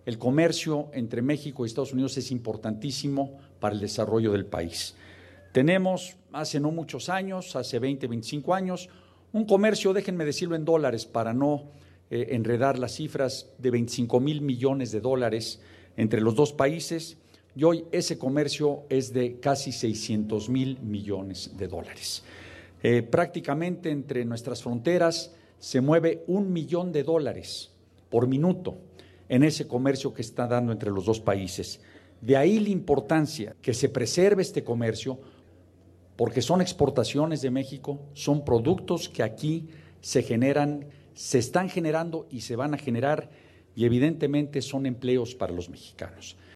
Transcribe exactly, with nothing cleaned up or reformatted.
el comercio entre México y Estados Unidos es importantísimo para el desarrollo del país. Tenemos hace no muchos años, hace veinte, veinticinco años, un comercio, déjenme decirlo en dólares para no eh, enredar las cifras, de veinticinco mil millones de dólares entre los dos países, y hoy ese comercio es de casi seiscientos mil millones de dólares. Eh, prácticamente entre nuestras fronteras se mueve un millón de dólares por minuto en ese comercio que está dando entre los dos países. De ahí la importancia que se preserve este comercio, porque son exportaciones de México, son productos que aquí se generan, se están generando y se van a generar, y evidentemente son empleos para los mexicanos.